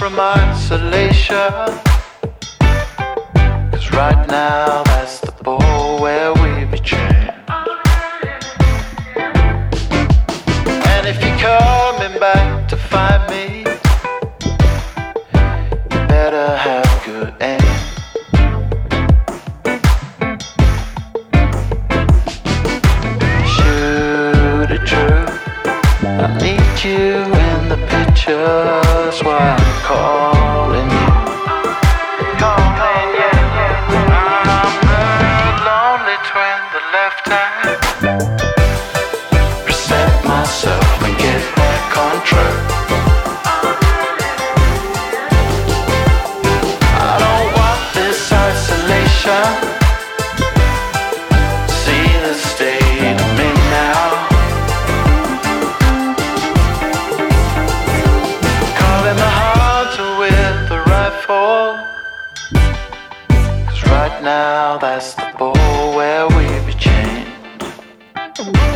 from isolation. 'Cause right now that's the ball where we be chained. And if you're coming back to find me, you better have good aim. Shoot it true, I need you in the pictures while I'm calling you. Calling you. I'm the lonely twin, the left hand. Reset myself and get back on track. I don't want this isolation. See the state I'm in now. Calling the hunter with the rifle. 'Cause right now that's the ball where we be chained.